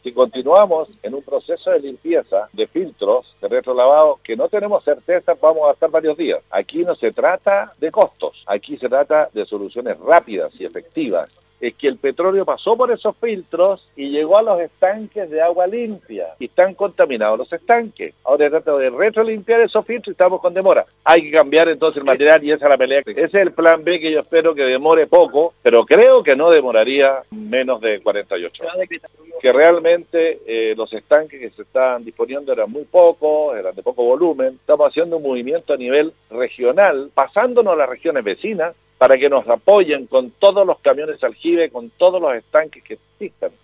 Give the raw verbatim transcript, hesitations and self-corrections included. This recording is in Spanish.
Si continuamos en un proceso de limpieza de filtros de retrolavado que no tenemos certeza, vamos a estar varios días. Aquí no se trata de costos, aquí se trata de soluciones rápidas y efectivas. Es que el petróleo pasó por esos filtros y llegó a los estanques de agua limpia y están contaminados los estanques. Ahora se trata de retrolimpiar esos filtros y estamos con demora. Hay que cambiar entonces el material y esa es la pelea. Ese es el plan B que yo espero que demore poco, pero creo que no demoraría menos de cuarenta y ocho horas. Que realmente eh, los estanques que se estaban disponiendo eran muy pocos, eran de poco volumen. Estamos haciendo un movimiento a nivel regional, pasándonos a las regiones vecinas, para que nos apoyen con todos los camiones aljibe, con todos los estanques que existan.